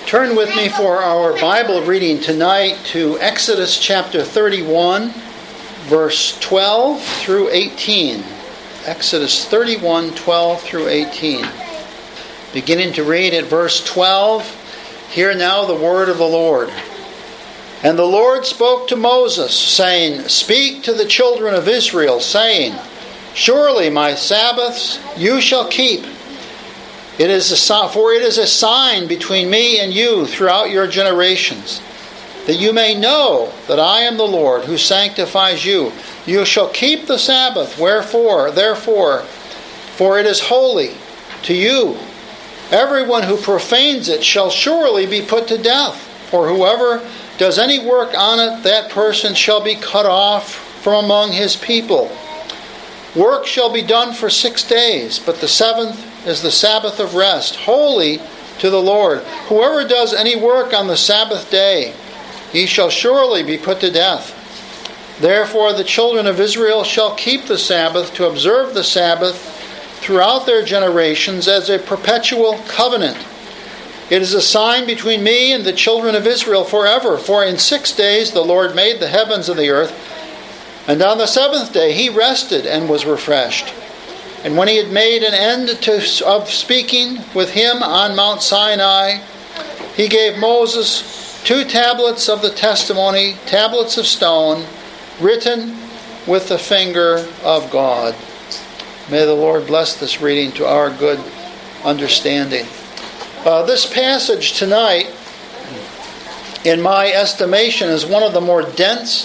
Turn with me for our Bible reading tonight to Exodus chapter 31, verse 12 through 18. Exodus 31, 12 through 18. Beginning to read at verse 12, hear now the word of the Lord. And the Lord spoke to Moses, saying, Speak to the children of Israel, saying, Surely my Sabbaths you shall keep. For it is a sign between me and you throughout your generations, that you may know that I am the Lord who sanctifies you. You shall keep the Sabbath, therefore, for it is holy to you. Everyone who profanes it shall surely be put to death, for whoever does any work on it, that person shall be cut off from among his people. Work shall be done for 6 days, but the seventh is the Sabbath of rest, holy to the Lord. Whoever does any work on the Sabbath day, he shall surely be put to death. Therefore the children of Israel shall keep the Sabbath, to observe the Sabbath throughout their generations as a perpetual covenant. It is a sign between me and the children of Israel forever. For in 6 days the Lord made the heavens and the earth, and on the seventh day he rested and was refreshed. And when he had made an end of speaking with him on Mount Sinai, he gave Moses 2 tablets of the testimony, tablets of stone, written with the finger of God. May the Lord bless this reading to our good understanding. This passage tonight, in my estimation, is one of the more dense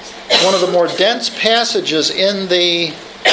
passages in the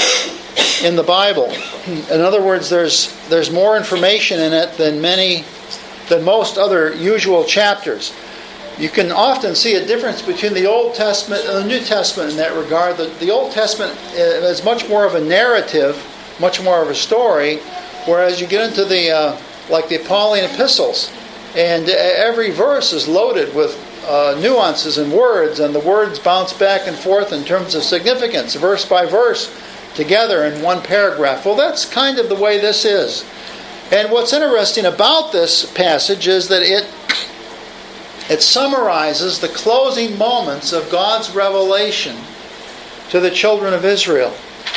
Bible. In other words, there's more information in it than most other usual chapters. You can often see a difference between the Old Testament and the New Testament in that regard. The Old Testament is much more of a narrative, much more of a story, whereas you get into the Pauline epistles, and every verse is loaded with nuances and words, and the words bounce back and forth in terms of significance, verse by verse, together in one paragraph. Well, that's kind of the way this is. And what's interesting about this passage is that it summarizes the closing moments of God's revelation to the children of Israel.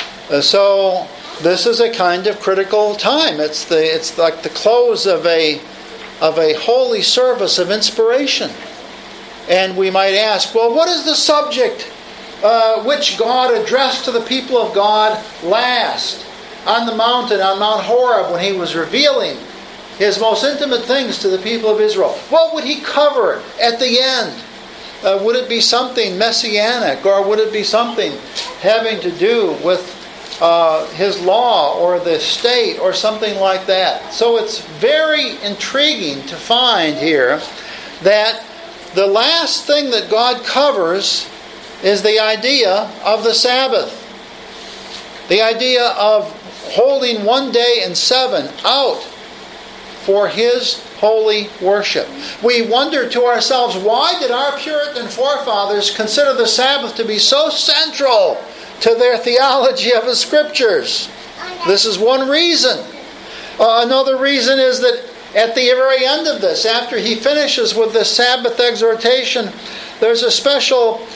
So this is a kind of critical time. It's like the close of a holy service of inspiration. And we might ask, well, what is the subject which God addressed to the people of God last on the mountain, on Mount Horeb, when he was revealing his most intimate things to the people of Israel? What would he cover at the end? Would it be something messianic, or would it be something having to do with his law or the state or something like that? So it's very intriguing to find here that the last thing that God covers is the idea of the Sabbath. The idea of holding 1 day in 7 out for his holy worship. We wonder to ourselves, why did our Puritan forefathers consider the Sabbath to be so central to their theology of the Scriptures? This is one reason. Another reason is that at the very end of this, after he finishes with this Sabbath exhortation, there's a special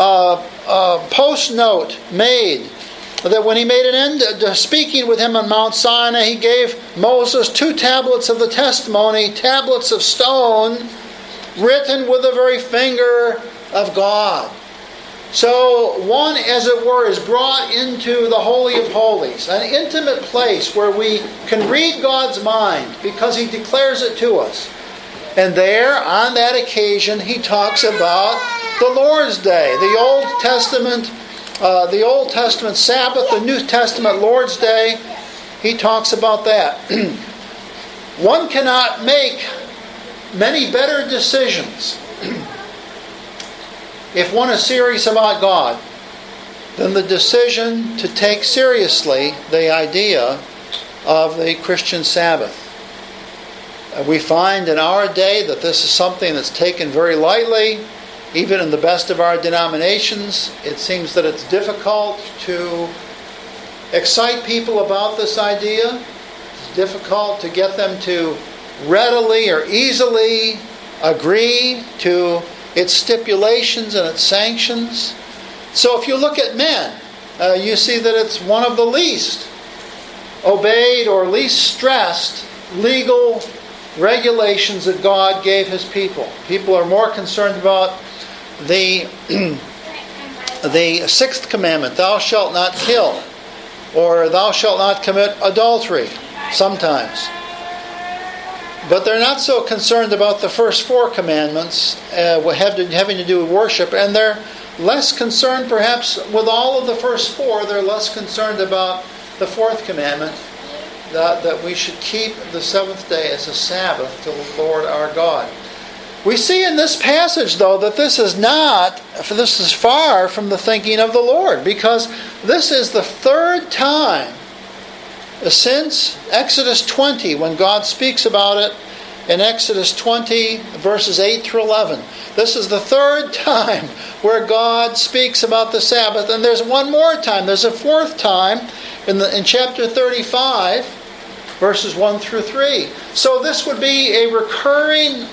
post note made that when he made an end to speaking with him on Mount Sinai, he gave Moses 2 tablets of the testimony, tablets of stone, written with the very finger of God. So one, as it were, is brought into the Holy of Holies, an intimate place where we can read God's mind because he declares it to us. And there, on that occasion, he talks about the Lord's Day, the Old Testament Sabbath, the New Testament Lord's Day. He talks about that. One cannot make many better decisions if one is serious about God than the decision to take seriously the idea of the Christian Sabbath. We find in our day that this is something that's taken very lightly. Even in the best of our denominations, it seems that it's difficult to excite people about this idea. It's difficult to get them to readily or easily agree to its stipulations and its sanctions. So if you look at men, you see that it's one of the least obeyed or least stressed legal regulations that God gave His people. People are more concerned about the sixth commandment, thou shalt not kill, or thou shalt not commit adultery, sometimes. But they're not so concerned about the first four commandments having to do with worship, and they're less concerned perhaps with all of the first four. They're less concerned about the fourth commandment, that we should keep the seventh day as a Sabbath to the Lord our God. We see in this passage, though, that this is far from the thinking of the Lord, because this is the third time since Exodus 20, when God speaks about it in Exodus 20, verses 8 through 11. This is the third time where God speaks about the Sabbath, and there's one more time. There's a fourth time in chapter 35, verses 1 through 3. So this would be a recurring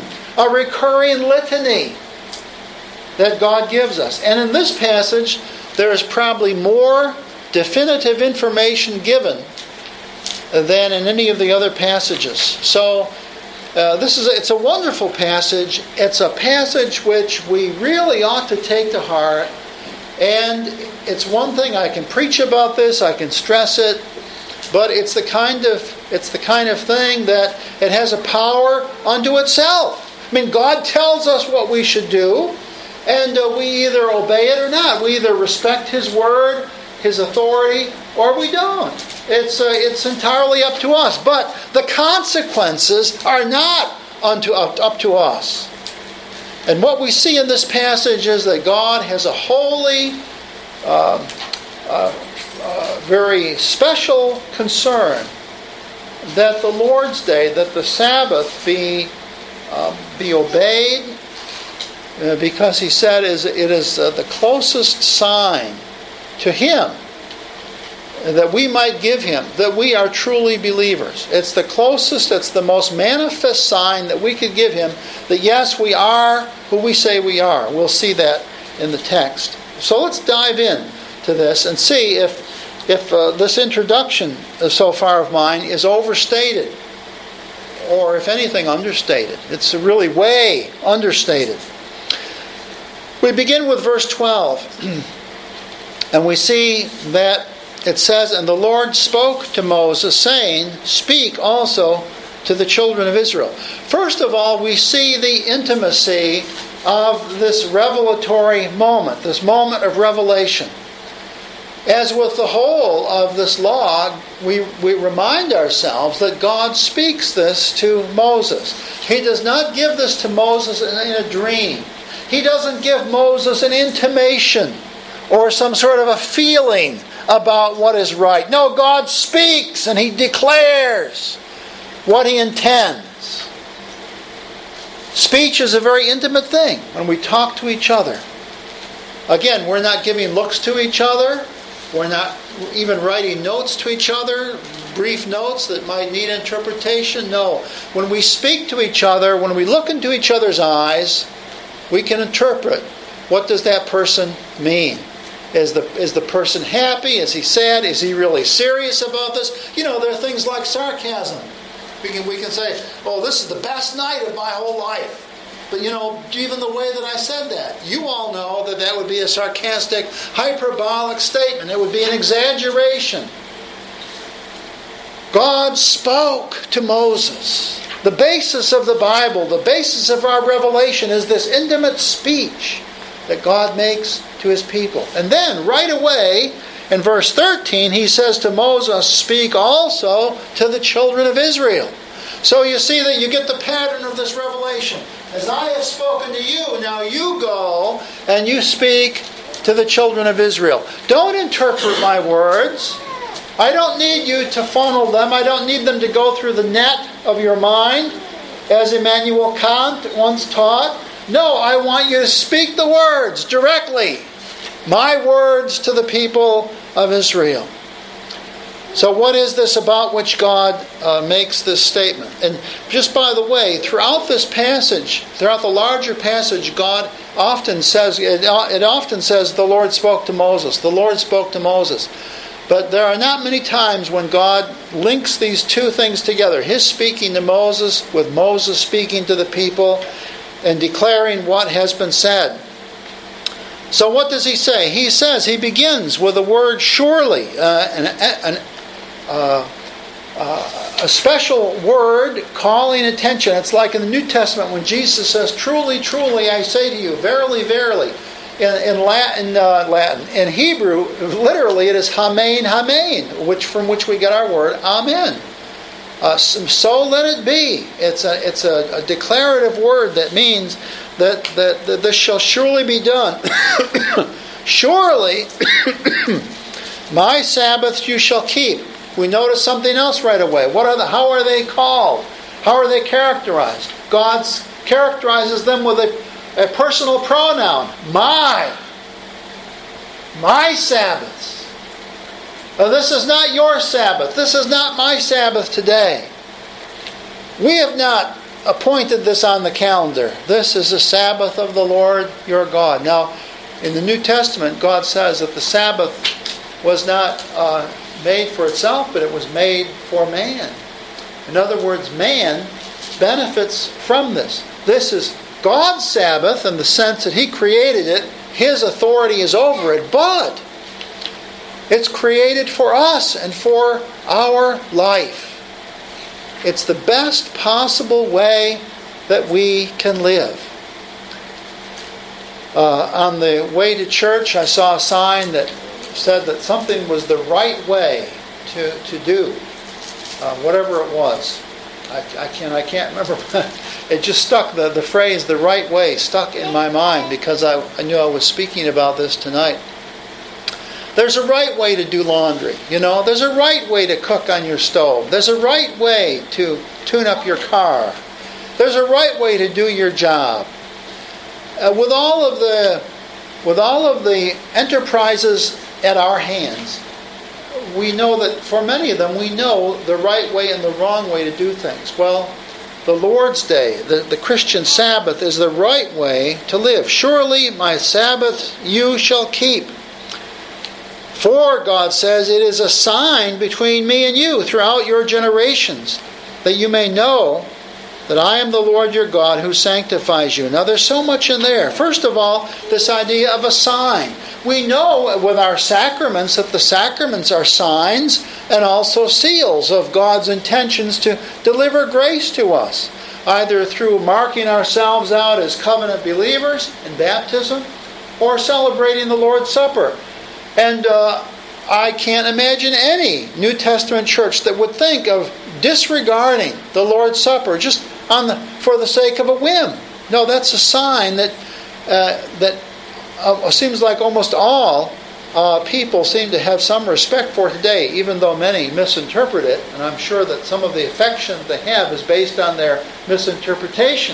litany that God gives us. And in this passage, there is probably more definitive information given than in any of the other passages. So it's a wonderful passage. It's a passage which we really ought to take to heart. And it's one thing, I can preach about this, I can stress it, but it's the kind of thing that it has a power unto itself. I mean, God tells us what we should do, and we either obey it or not. We either respect His word, His authority, or we don't. It's entirely up to us. But the consequences are not up to us. And what we see in this passage is that God has a holy, very special concern that the Lord's Day, that the Sabbath be obeyed, because He said it is the closest sign to Him that we might give Him that we are truly believers. It's the closest, it's the most manifest sign that we could give Him that yes, we are who we say we are. We'll see that in the text. So let's dive in to this and see if this introduction so far of mine is overstated, or if anything understated. It's really way understated. We begin with verse 12, and we see that it says, "And the Lord spoke to Moses, saying, Speak also to the children of Israel." First of all, we see the intimacy of this revelatory moment, this moment of revelation. As with the whole of this law, we remind ourselves that God speaks this to Moses. He does not give this to Moses in a dream. He doesn't give Moses an intimation or some sort of a feeling about what is right. No, God speaks and He declares what He intends. Speech is a very intimate thing when we talk to each other. Again, we're not giving looks to each other. We're not even writing notes to each other, brief notes that might need interpretation. No. When we speak to each other, when we look into each other's eyes, we can interpret, what does that person mean? Is the person happy? Is he sad? Is he really serious about this? There are things like sarcasm. We can say, "Oh, this is the best night of my whole life." But even the way that I said that, you all know that would be a sarcastic, hyperbolic statement. It would be an exaggeration. God spoke to Moses. The basis of the Bible, the basis of our revelation is this intimate speech that God makes to His people. And then, right away, in verse 13, He says to Moses, "Speak also to the children of Israel." So you see that you get the pattern of this revelation. As I have spoken to you, now you go and you speak to the children of Israel. Don't interpret my words. I don't need you to funnel them. I don't need them to go through the net of your mind, as Immanuel Kant once taught. No, I want you to speak the words directly. My words to the people of Israel. So what is this about which God makes this statement? And just by the way, throughout this passage, throughout the larger passage, God often says, it often says the Lord spoke to Moses. The Lord spoke to Moses. But there are not many times when God links these two things together. His speaking to Moses with Moses speaking to the people and declaring what has been said. So what does he say? He says, he begins with the word surely, a special word calling attention. It's like in the New Testament when Jesus says, truly, truly, I say to you, verily, verily. In Latin. In Hebrew, literally, it is hamein, hamein, from which we get our word amen. So let it be. It's a declarative word that means that this shall surely be done. Surely, my Sabbaths you shall keep. We notice something else right away. How are they called? How are they characterized? God characterizes them with a personal pronoun. My Sabbaths. This is not your Sabbath. This is not my Sabbath today. We have not appointed this on the calendar. This is the Sabbath of the Lord your God. Now, in the New Testament, God says that the Sabbath was not made for itself, but it was made for man. In other words, man benefits from this. This is God's Sabbath in the sense that He created it. His authority is over it, but it's created for us and for our life. It's the best possible way that we can live. On the way to church, I saw a sign that said that something was the right way to do, whatever it was. I can't remember. It just stuck, the phrase, the right way, stuck in my mind because I knew I was speaking about this tonight. There's a right way to do laundry. There's a right way to cook on your stove. There's a right way to tune up your car. There's a right way to do your job. With all of the enterprises at our hands, we know that for many of them, we know the right way and the wrong way to do things. Well, the Lord's Day, the Christian Sabbath, is the right way to live. Surely my Sabbath you shall keep. For, God says, it is a sign between me and you throughout your generations, that you may know that I am the Lord your God who sanctifies you. Now there's so much in there. First of all, this idea of a sign. We know with our sacraments that the sacraments are signs and also seals of God's intentions to deliver grace to us, either through marking ourselves out as covenant believers in baptism or celebrating the Lord's Supper. And I can't imagine any New Testament church that would think of disregarding the Lord's Supper just for the sake of a whim. No, that's a sign that seems like almost all people seem to have some respect for today, even though many misinterpret it. And I'm sure that some of the affection they have is based on their misinterpretation.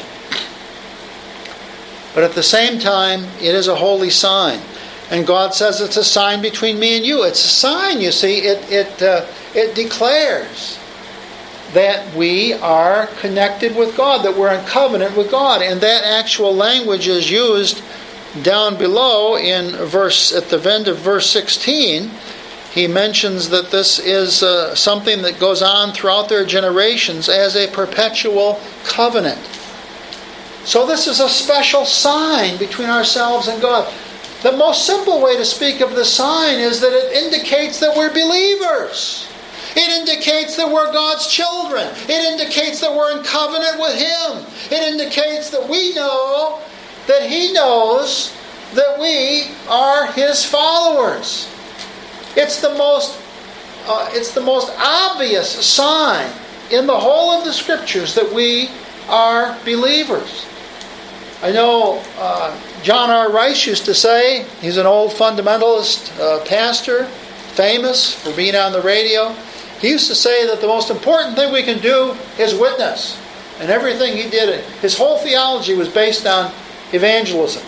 But at the same time, it is a holy sign. And God says it's a sign between me and you. It's a sign, you see. It declares that we are connected with God, that we're in covenant with God. And that actual language is used down below at the end of verse 16. He mentions that this is something that goes on throughout their generations as a perpetual covenant. So this is a special sign between ourselves and God. The most simple way to speak of the sign is that it indicates that we're believers. It indicates that we're God's children. It indicates that we're in covenant with Him. It indicates that we know that He knows that we are His followers. It's the most obvious sign in the whole of the Scriptures that we are believers. I know John R. Rice used to say, he's an old fundamentalist pastor, famous for being on the radio. He used to say that the most important thing we can do is witness. And everything he did, his whole theology was based on evangelism.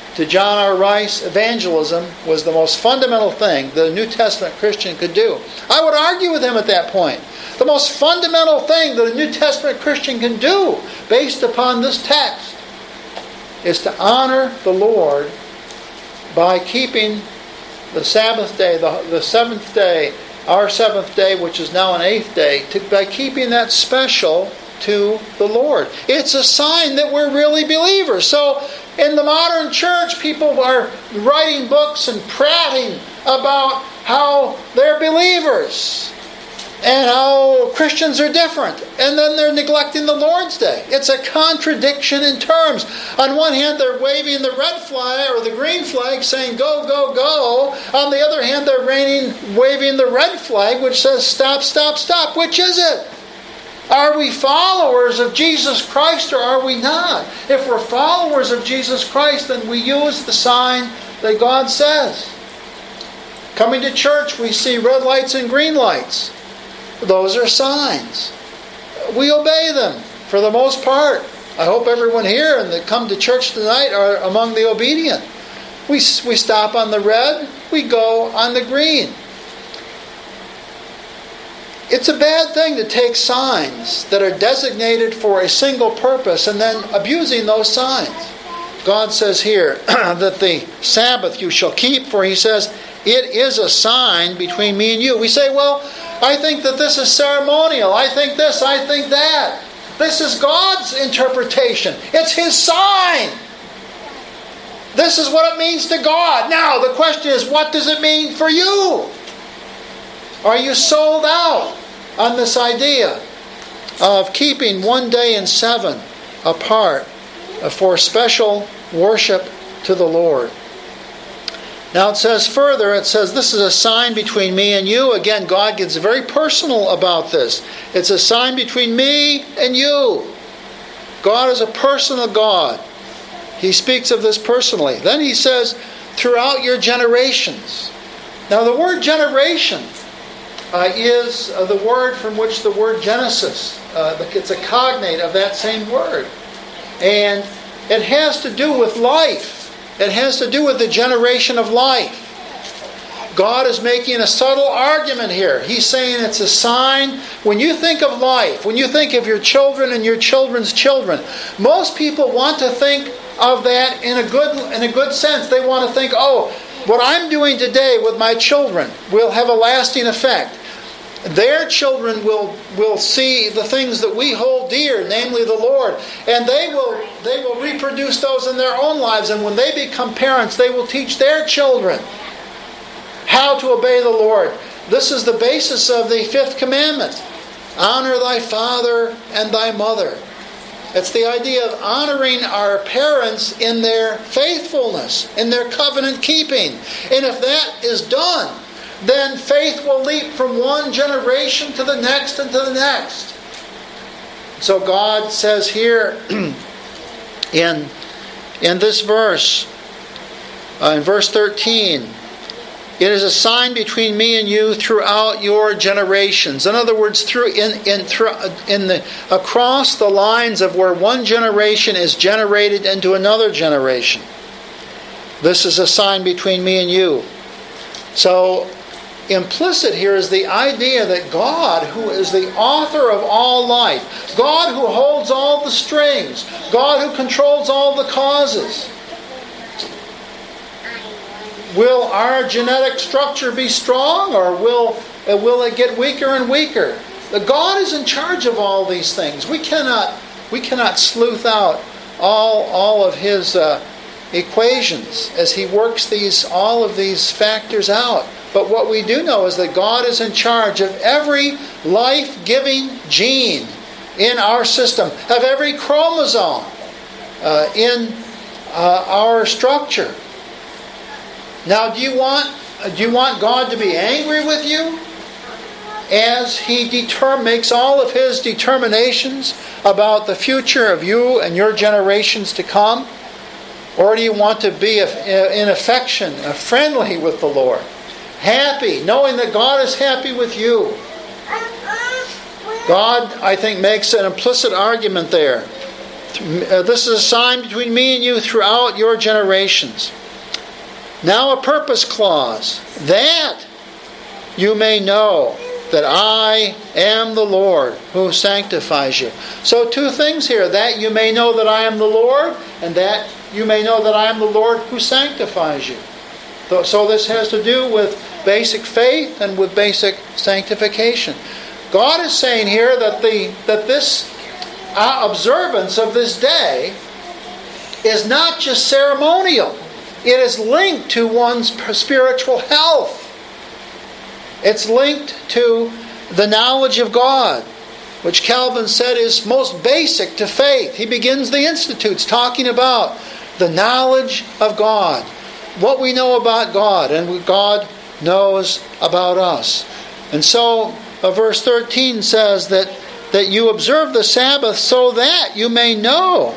to John R. Rice, evangelism was the most fundamental thing that a New Testament Christian could do. I would argue with him at that point. The most fundamental thing that a New Testament Christian can do, based upon this text, is to honor the Lord by keeping the Sabbath day, the seventh day, our seventh day, which is now an eighth day, by keeping that special to the Lord. It's a sign that we're really believers. So in the modern church, people are writing books and prating about how they're believers and how Christians are different. And then they're neglecting the Lord's Day. It's a contradiction in terms. On one hand, they're waving the red flag or the green flag saying, go, go, go. On the other hand, they're waving the red flag which says, stop, stop, stop. Which is it? Are we followers of Jesus Christ or are we not? If we're followers of Jesus Christ, then we use the sign that God says. Coming to church, we see red lights and green lights. Those are signs. We obey them for the most part. I hope everyone here and that come to church tonight are among the obedient. We stop on the red, we go on the green. It's a bad thing to take signs that are designated for a single purpose and then abusing those signs. God says here that the Sabbath you shall keep, for He says, it is a sign between me and you. We say, well, I think that this is ceremonial. I think this, I think that. This is God's interpretation. It's His sign. This is what it means to God. Now, the question is, what does it mean for you? Are you sold out on this idea of keeping one day in 7 apart for special worship to the Lord? Now it says further, this is a sign between me and you. Again, God gets very personal about this. It's a sign between me and you. God is a personal God. He speaks of this personally. Then He says, throughout your generations. Now the word generation is the word from which the word Genesis, it's a cognate of that same word. And it has to do with life. It has to do with the generation of life. God is making a subtle argument here. He's saying it's a sign. When you think of life, when you think of your children and your children's children, most people want to think of that in a good sense. They want to think, oh, what I'm doing today with my children will have a lasting effect. Their children will see the things that we hold dear, namely the Lord, and they will reproduce those in their own lives. And when they become parents, they will teach their children how to obey the Lord. This is the basis of the 5th commandment. Honor thy father and thy mother. It's the idea of honoring our parents in their faithfulness, in their covenant keeping. And if that is done, then faith will leap from one generation to the next and to the next. So God says here in this verse, in verse 13, it is a sign between me and you throughout your generations. In other words, across the lines of where one generation is generated into another generation. This is a sign between me and you. So implicit here is the idea that God, who is the author of all life, God who holds all the strings, God who controls all the causes, will our genetic structure be strong or will it get weaker and weaker? God is in charge of all these things. We cannot sleuth out all of His equations as He works all of these factors out. But what we do know is that God is in charge of every life-giving gene in our system, of every chromosome in our structure. Now, do you want God to be angry with you as He makes all of His determinations about the future of you and your generations to come? Or do you want to be in affection, friendly with the Lord? Happy, knowing that God is happy with you. God, I think, makes an implicit argument there This is a sign between me and you throughout your generations. Now a purpose clause, that you may know that I am the Lord who sanctifies you. So two things here, that you may know that I am the Lord, and that you may know that I am the Lord who sanctifies you. So this has to do with basic faith and with basic sanctification. God is saying here that this observance of this day is not just ceremonial. It is linked to one's spiritual health. It's linked to the knowledge of God, which Calvin said is most basic to faith. He begins the Institutes talking about the knowledge of God, what we know about God, and what God knows about us. And so, verse 13 says that you observe the Sabbath so that you may know.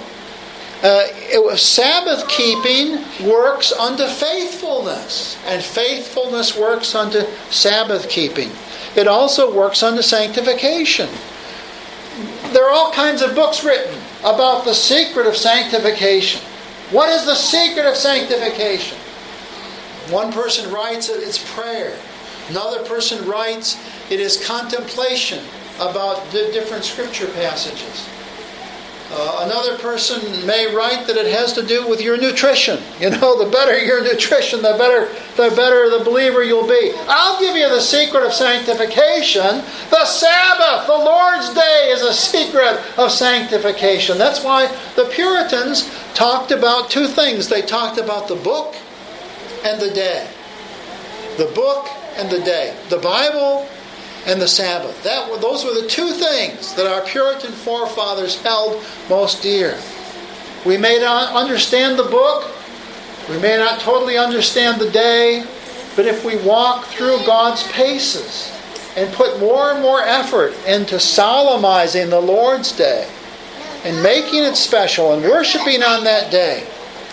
Sabbath keeping works unto faithfulness, and faithfulness works unto Sabbath keeping. It also works unto sanctification. There are all kinds of books written about the secret of sanctification. What is the secret of sanctification? One person writes it's prayer. Another person writes it is contemplation about the different scripture passages. Another person may write that it has to do with your nutrition. The better your nutrition, the better the believer you'll be. I'll give you the secret of sanctification. The Sabbath, the Lord's Day, is a secret of sanctification. That's why the Puritans talked about two things. They talked about the book and the day. The book and the day. The Bible and the Sabbath. Those were the two things that our Puritan forefathers held most dear. We may not understand the book, we may not totally understand the day, but if we walk through God's paces and put more and more effort into solemnizing the Lord's Day and making it special and worshiping on that day,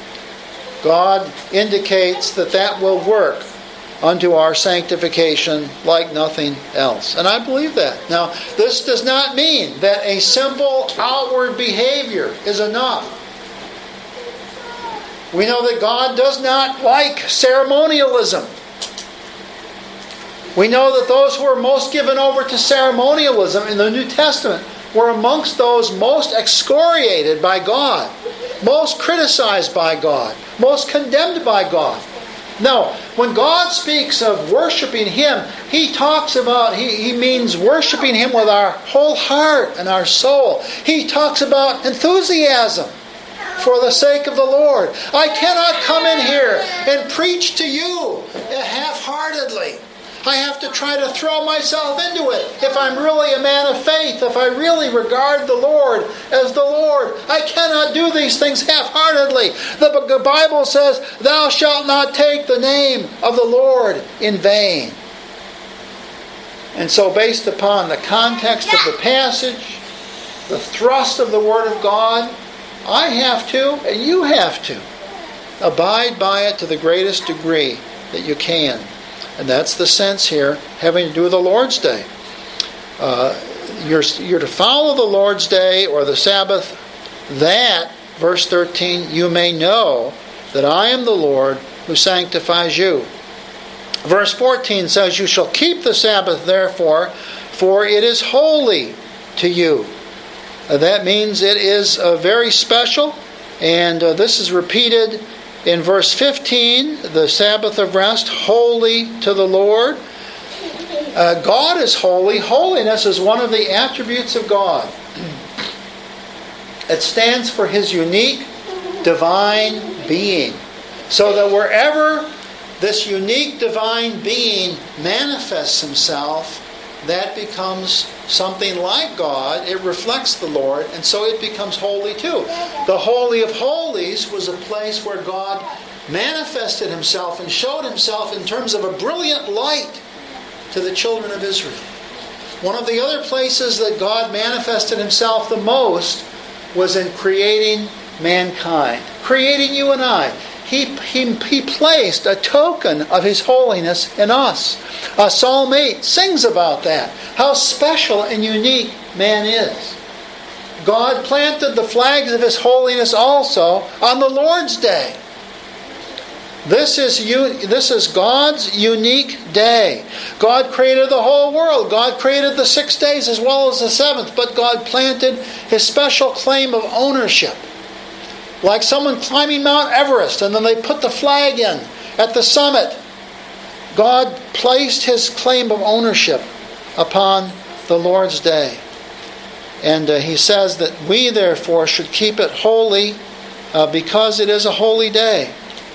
God indicates that will work unto our sanctification like nothing else. And I believe that. Now, this does not mean that a simple outward behavior is enough. We know that God does not like ceremonialism. We know that those who were most given over to ceremonialism in the New Testament were amongst those most excoriated by God, most criticized by God, most condemned by God. No, when God speaks of worshiping Him, He talks about, He means worshiping Him with our whole heart and our soul. He talks about enthusiasm for the sake of the Lord. I cannot come in here and preach to you half-heartedly. I have to try to throw myself into it. If I'm really a man of faith, if I really regard the Lord as the Lord, I cannot do these things half-heartedly. The Bible says, "Thou shalt not take the name of the Lord in vain." And so based upon the context of the passage, the thrust of the Word of God, I have to, and you have to, abide by it to the greatest degree that you can. And that's the sense here, having to do with the Lord's Day. You're to follow the Lord's Day or the Sabbath, that, verse 13, you may know that I am the Lord who sanctifies you. Verse 14 says, you shall keep the Sabbath therefore, for it is holy to you. That means it is very special, and this is repeated in verse 15, the Sabbath of rest, holy to the Lord. God is holy. Holiness is one of the attributes of God. It stands for His unique divine being. So that wherever this unique divine being manifests Himself, that becomes something like God. It reflects the Lord, and so it becomes holy too. The Holy of Holies was a place where God manifested Himself and showed Himself in terms of a brilliant light to the children of Israel. One of the other places that God manifested Himself the most was in creating mankind, creating you and I. He placed a token of His holiness in us. Psalm 8 sings about that, how special and unique man is. God planted the flags of His holiness also on the Lord's Day. This is God's unique day. God created the whole world. God created the 6 days as well as the seventh. But God planted His special claim of ownership. Like someone climbing Mount Everest and then they put the flag in at the summit. God placed His claim of ownership upon the Lord's day. And He says that we therefore should keep it holy because it is a holy day.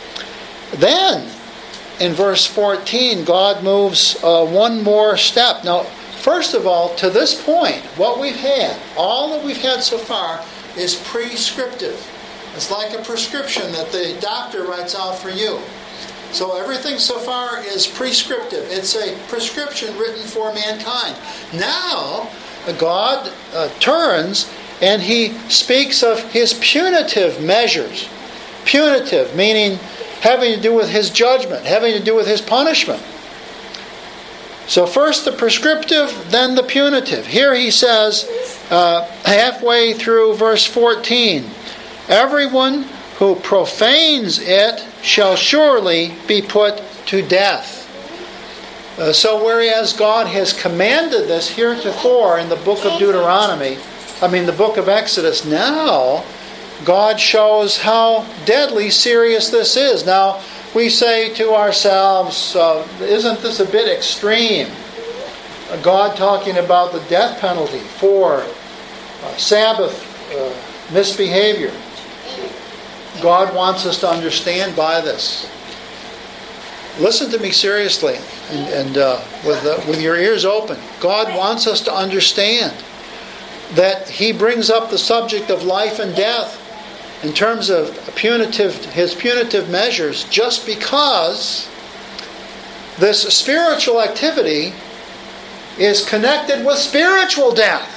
Then, in verse 14, God moves one more step. Now, first of all, to this point, what we've had, all that we've had so far, is prescriptive. It's like a prescription that the doctor writes out for you. So everything so far is prescriptive. It's a prescription written for mankind. Now, God turns and He speaks of His punitive measures. Punitive, meaning having to do with His judgment, having to do with His punishment. So first the prescriptive, then the punitive. Here He says, halfway through verse 14, everyone who profanes it shall surely be put to death. So whereas God has commanded this heretofore in the book of the book of Exodus, now God shows how deadly serious this is. Now, we say to ourselves, isn't this a bit extreme? God talking about the death penalty for Sabbath misbehavior. God wants us to understand by this. Listen to me seriously and with your ears open. God wants us to understand that He brings up the subject of life and death in terms of His punitive measures just because this spiritual activity is connected with spiritual death.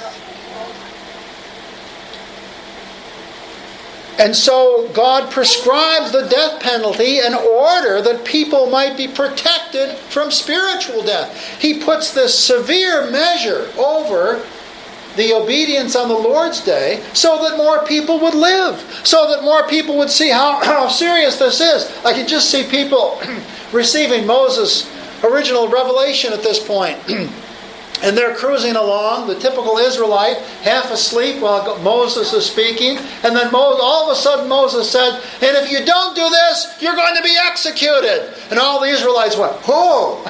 And so God prescribes the death penalty in order that people might be protected from spiritual death. He puts this severe measure over the obedience on the Lord's Day so that more people would live, so that more people would see how serious this is. I can just see people receiving Moses' original revelation at this point. And they're cruising along, the typical Israelite, half asleep while Moses is speaking. And then all of a sudden Moses said, and if you don't do this, you're going to be executed. And all the Israelites went, oh!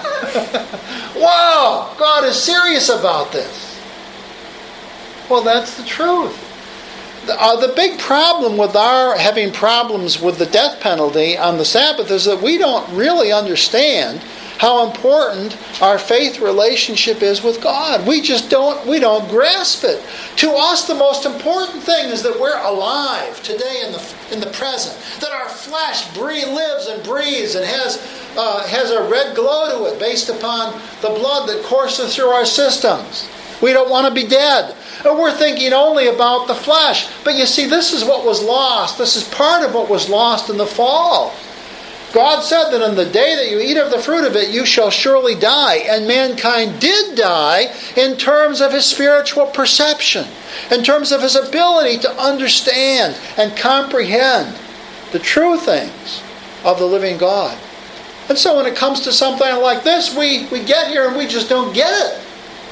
Wow! God is serious about this. Well, that's the truth. The big problem with our having problems with the death penalty on the Sabbath is that we don't really understand how important our faith relationship is with God. We don't grasp it. To us, the most important thing is that we're alive today in the present. That our flesh lives and breathes and has a red glow to it based upon the blood that courses through our systems. We don't want to be dead. And we're thinking only about the flesh. But you see, this is what was lost. This is part of what was lost in the fall. God said that on the day that you eat of the fruit of it, you shall surely die. And mankind did die in terms of his spiritual perception, in terms of his ability to understand and comprehend the true things of the living God. And so when it comes to something like this, we get here and we just don't get it.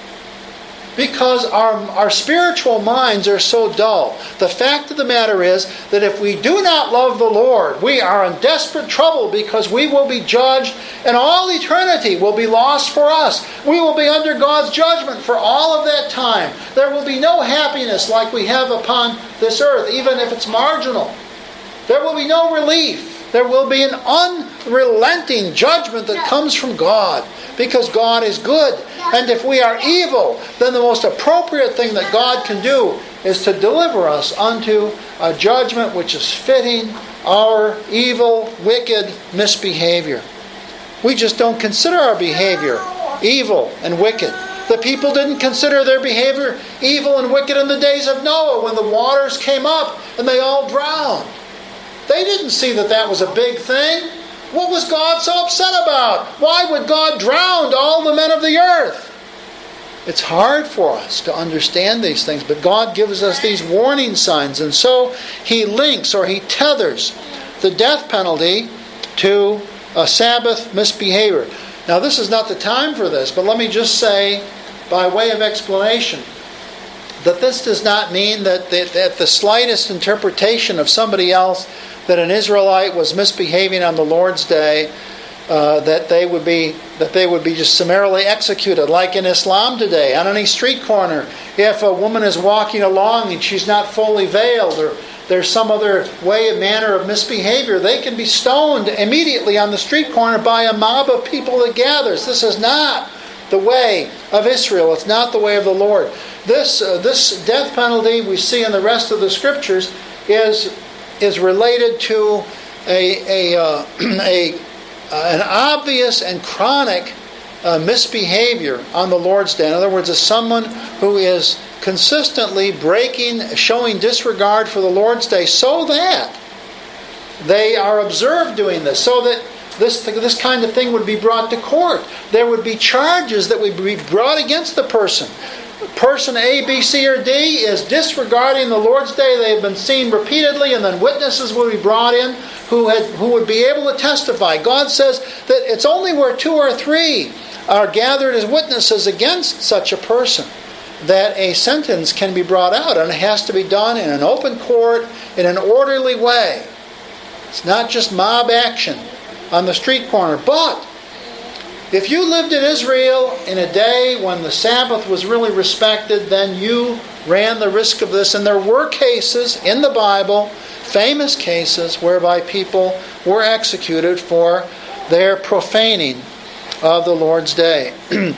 Because our spiritual minds are so dull. The fact of the matter is that if we do not love the Lord, we are in desperate trouble because we will be judged and all eternity will be lost for us. We will be under God's judgment for all of that time. There will be no happiness like we have upon this earth, even if it's marginal. There will be no relief. There will be an unrelenting judgment that comes from God because God is good. And if we are evil, then the most appropriate thing that God can do is to deliver us unto a judgment which is fitting our evil, wicked misbehavior. We just don't consider our behavior evil and wicked. The people didn't consider their behavior evil and wicked in the days of Noah when the waters came up and they all drowned. They didn't see that was a big thing. What was God so upset about? Why would God drown all the men of the earth? It's hard for us to understand these things, but God gives us these warning signs, and so He links or He tethers the death penalty to a Sabbath misbehavior. Now, this is not the time for this, but let me just say, by way of explanation, that this does not mean that the slightest interpretation of somebody else that an Israelite was misbehaving on the Lord's Day, that they would be just summarily executed, like in Islam today. On any street corner, if a woman is walking along and she's not fully veiled, or there's some other manner of misbehavior, they can be stoned immediately on the street corner by a mob of people that gathers. This is not the way of Israel. It's not the way of the Lord. This death penalty we see in the rest of the Scriptures is related to an obvious and chronic misbehavior on the Lord's Day. In other words, it's someone who is consistently showing disregard for the Lord's Day, so that they are observed doing this, so that this kind of thing would be brought to court. There would be charges that would be brought against the person. Person A, B, C, or D is disregarding the Lord's Day. They have been seen repeatedly, and then witnesses will be brought in who would be able to testify. God says that it's only where 2 or 3 are gathered as witnesses against such a person that a sentence can be brought out, and it has to be done in an open court, in an orderly way. It's not just mob action on the street corner. But if you lived in Israel in a day when the Sabbath was really respected, then you ran the risk of this. And there were cases in the Bible, famous cases, whereby people were executed for their profaning of the Lord's Day.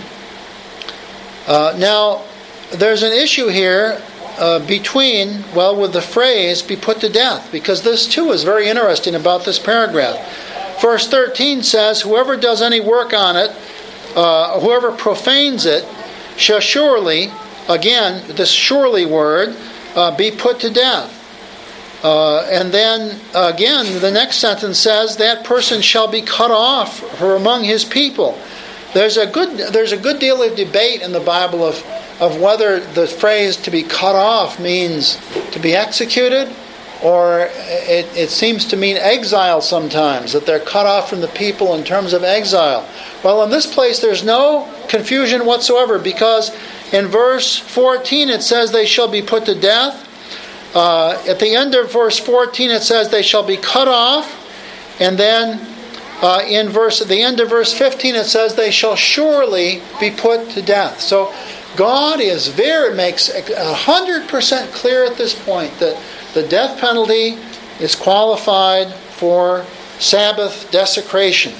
Now, there's an issue here with the phrase, be put to death, because this too is very interesting about this paragraph. Verse 13 says, whoever does any work on it, whoever profanes it, shall surely, again, this surely word, be put to death. And then, again, the next sentence says, that person shall be cut off from among his people. There's a good deal of debate in the Bible of whether the phrase to be cut off means to be executed, or it seems to mean exile sometimes, that they're cut off from the people in terms of exile. Well, in this place there's no confusion whatsoever, because in verse 14 it says they shall be put to death. At the end of verse 14 it says they shall be cut off, and then at the end of verse 15 it says they shall surely be put to death. So God makes 100% clear at this point that the death penalty is qualified for Sabbath desecration.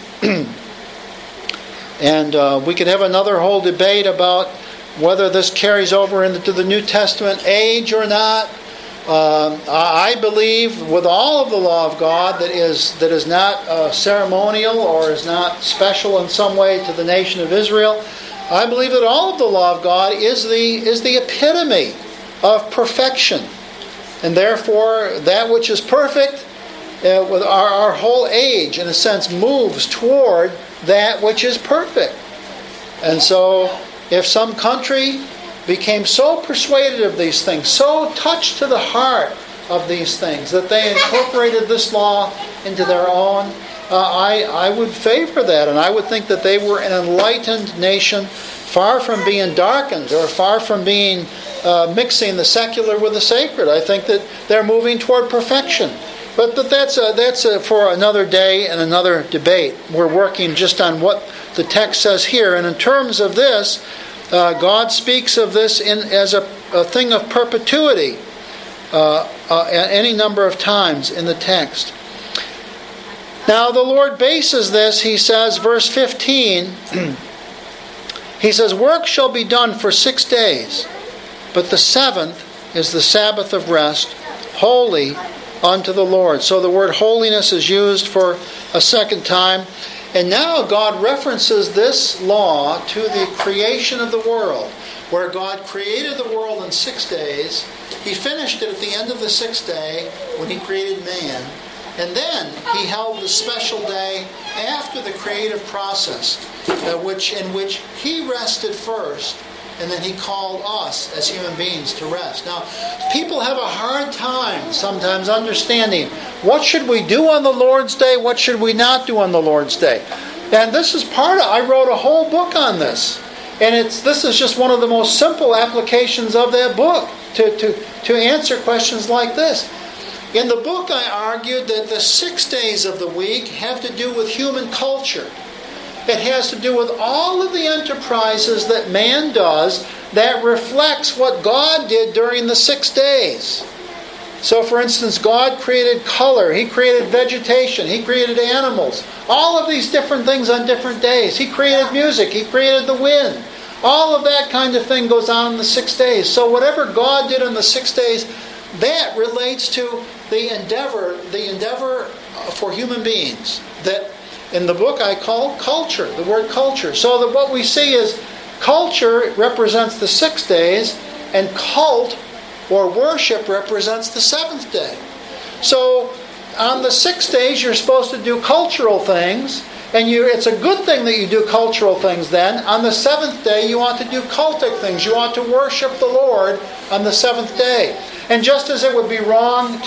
And we could have another whole debate about whether this carries over into the New Testament age or not. I believe with all of the law of God that is not ceremonial or is not special in some way to the nation of Israel, I believe that all of the law of God is the epitome of perfection. And therefore, that which is perfect, with our whole age, in a sense, moves toward that which is perfect. And so, if some country became so persuaded of these things, so touched to the heart of these things, that they incorporated this law into their own, I would favor that, and I would think that they were an enlightened nation, far from being darkened or far from being mixing the secular with the sacred. I think that they're moving toward perfection. But that's for another day and another debate. We're working just on what the text says here, and in terms of this, God speaks of this as a thing of perpetuity any number of times in the text. Now the Lord bases this, he says, verse 15, he says, work shall be done for 6 days, but the 7th is the Sabbath of rest, holy unto the Lord. So the word holiness is used for a second time. And now God references this law to the creation of the world, where God created the world in 6 days. He finished it at the end of the 6th day when he created man. And then he held the special day after the creative process, in which he rested first, and then He called us as human beings to rest. Now, people have a hard time sometimes understanding what should we do on the Lord's Day, what should we not do on the Lord's Day. And this is I wrote a whole book on this. And this is just one of the most simple applications of that book to answer questions like this. In the book, I argued that the 6 days of the week have to do with human culture. It has to do with all of the enterprises that man does that reflects what God did during the 6 days. So, for instance, God created color. He created vegetation. He created animals. All of these different things on different days. He created music. He created the wind. All of that kind of thing goes on in the 6 days. So whatever God did in the 6 days, that relates to the endeavor for human beings that in the book I call culture, the word culture. So that what we see is culture represents the 6 days, and cult or worship represents the 7th day. So on the 6 days you're supposed to do cultural things, and it's a good thing that you do cultural things then. On the 7th day you want to do cultic things. You want to worship the Lord on the 7th day. And just as it would be wrong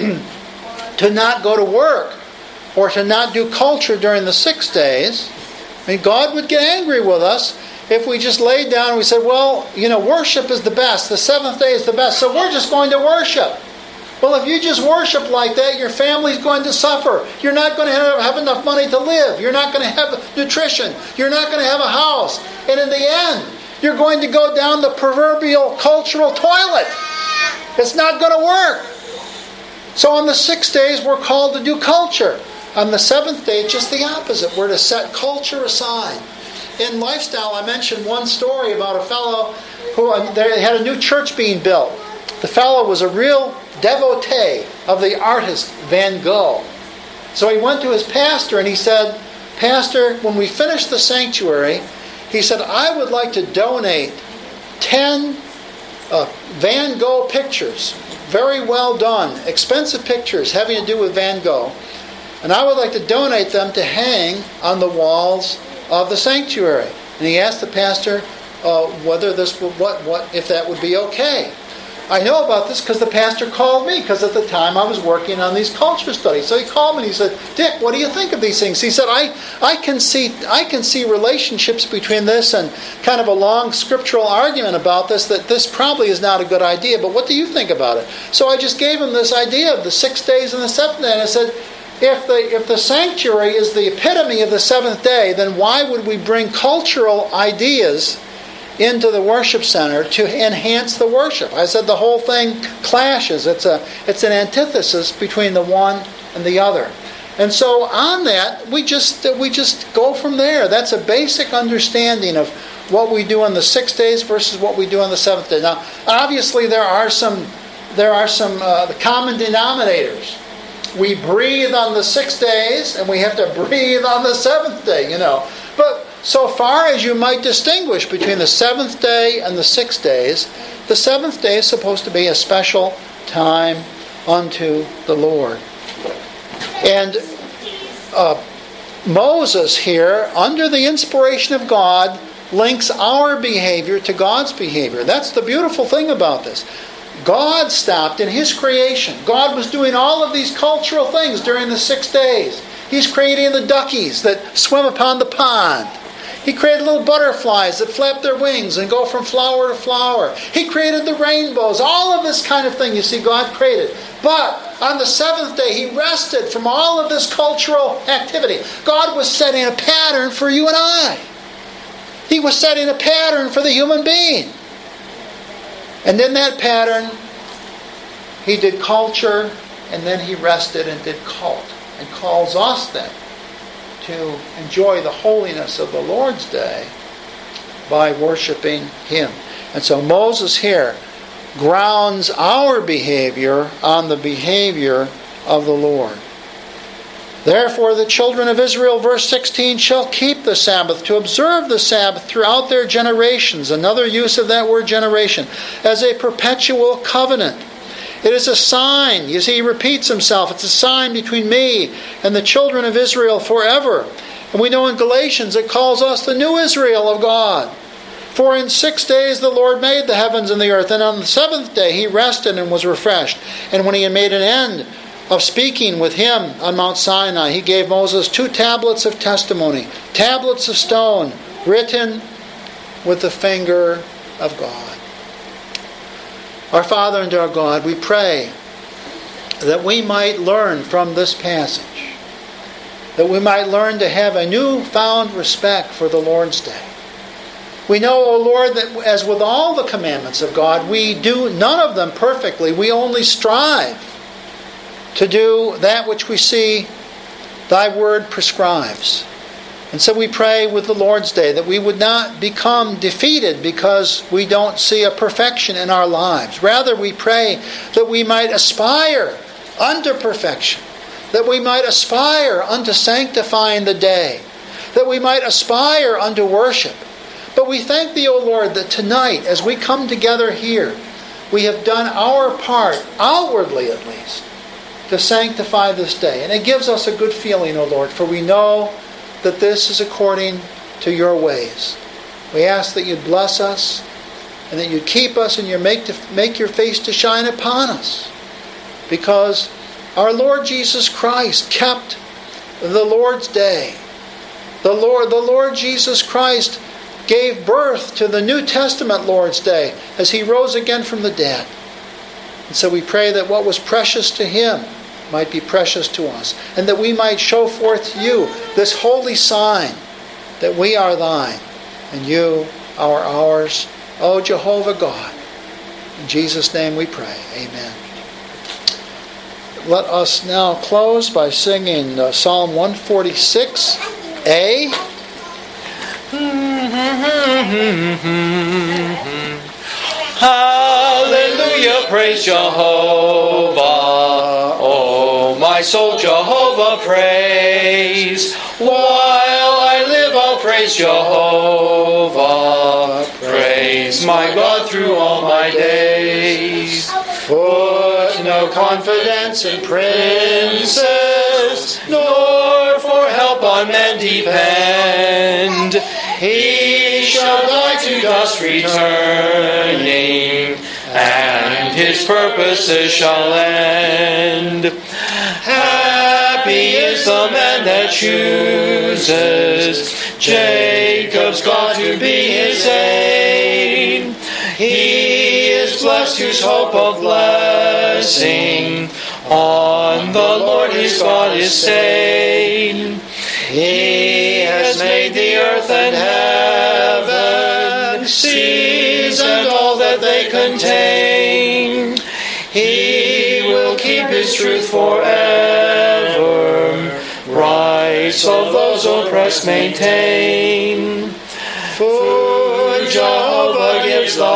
to not go to work or to not do culture during the 6 days, I mean, God would get angry with us if we just laid down and we said, well, worship is the best. The 7th day is the best, so we're just going to worship. Well, if you just worship like that, your family's going to suffer. You're not going to have enough money to live. You're not going to have nutrition. You're not going to have a house. And in the end, you're going to go down the proverbial cultural toilet. It's not going to work. So on the 6 days, we're called to do culture. On the 7th day, it's just the opposite. We're to set culture aside. In Lifestyle, I mentioned one story about a fellow who they had a new church being built. The fellow was a real devotee of the artist Van Gogh. So he went to his pastor and he said, Pastor, when we finish the sanctuary, he said, I would like to donate 10 Van Gogh pictures, very well done, expensive pictures having to do with Van Gogh, and I would like to donate them to hang on the walls of the sanctuary. And he asked the pastor whether this would, if that would be okay. I know about this because the pastor called me, because at the time I was working on these culture studies. So he called me and he said, Dick, what do you think of these things? He said, I can see relationships between this and kind of a long scriptural argument about this, that this probably is not a good idea, but what do you think about it? So I just gave him this idea of the 6 days and the 7th day, and I said, if the sanctuary is the epitome of the 7th day, then why would we bring cultural ideas into the worship center to enhance the worship? I said the whole thing clashes. It's an antithesis between the one and the other. And so on that, we just go from there. That's a basic understanding of what we do on the 6 days versus what we do on the 7th day. Now, obviously, there are some common denominators. We breathe on the 6 days, and we have to breathe on the 7th day. But so far as you might distinguish between the 7th day and the 6 days, the 7th day is supposed to be a special time unto the Lord. And Moses here, under the inspiration of God, links our behavior to God's behavior. That's the beautiful thing about this. God stopped in His creation. God was doing all of these cultural things during the 6 days. He's creating the duckies that swim upon the pond. He created little butterflies that flap their wings and go from flower to flower. He created the rainbows. All of this kind of thing, you see, God created. But on the 7th day, He rested from all of this cultural activity. God was setting a pattern for you and I. He was setting a pattern for the human being. And in that pattern, He did culture, and then He rested and did cult. And calls us then to enjoy the holiness of the Lord's Day by worshiping Him. And so Moses here grounds our behavior on the behavior of the Lord. Therefore the children of Israel, verse 16, shall keep the Sabbath, to observe the Sabbath throughout their generations. Another use of that word generation, as a perpetual covenant. It is a sign. You see, he repeats himself. It's a sign between me and the children of Israel forever. And we know in Galatians it calls us the new Israel of God. For in 6 days the Lord made the heavens and the earth, and on the seventh day he rested and was refreshed. And when he had made an end of speaking with him on Mount Sinai, he gave Moses 2 tablets of testimony, tablets of stone, written with the finger of God. Our Father and our God, we pray that we might learn from this passage, that we might learn to have a newfound respect for the Lord's Day. We know, O Lord, that as with all the commandments of God, we do none of them perfectly. We only strive to do that which we see Thy Word prescribes. And so we pray with the Lord's Day that we would not become defeated because we don't see a perfection in our lives. Rather, we pray that we might aspire unto perfection, that we might aspire unto sanctifying the day, that we might aspire unto worship. But we thank Thee, O Lord, that tonight, as we come together here, we have done our part, outwardly at least, to sanctify this day. And it gives us a good feeling, O Lord, for we know that this is according to Your ways. We ask that You'd bless us, and that You'd keep us, and You'd make Your face to shine upon us. Because our Lord Jesus Christ kept the Lord's Day. The Lord Jesus Christ gave birth to the New Testament Lord's Day as He rose again from the dead. And so we pray that what was precious to Him might be precious to us, and that we might show forth to You this holy sign that we are Thine and You are ours, O Jehovah God. In Jesus' name we pray. Amen. Let us now close by singing Psalm 146a. Hallelujah, praise Jehovah. Oh, my soul, Jehovah praise. While I live, I'll praise Jehovah. Praise my God through all my days. Put no confidence in princes, nor for help on men depend. He shall die to dust returning, and his purposes shall end. Happy is the man that chooses Jacob's God to be his aid. He is blessed whose hope of blessing on the Lord his God is stayed. He has made the earth and heaven, seas and all that they contain. He will keep his truth forever, rights of those oppressed maintain. Food Jehovah gives the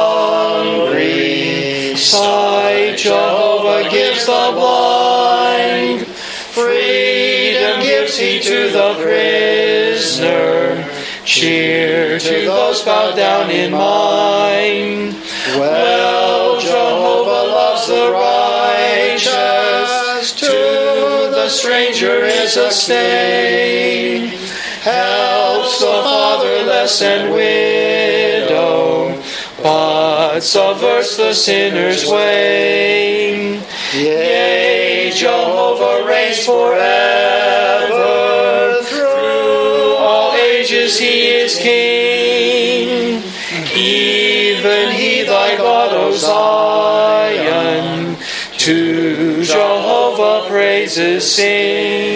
hungry, sight Jehovah gives the blind, freedom gives he to the prisoner, cheer to those bowed down in mind. Well, Jehovah loves the righteous, to the stranger is a stay, helps the fatherless and widow, but subverts the sinner's way. Yea, Jehovah reigns forever, through all ages he is king. Even he thy God, O Zion, to Jehovah praises sing.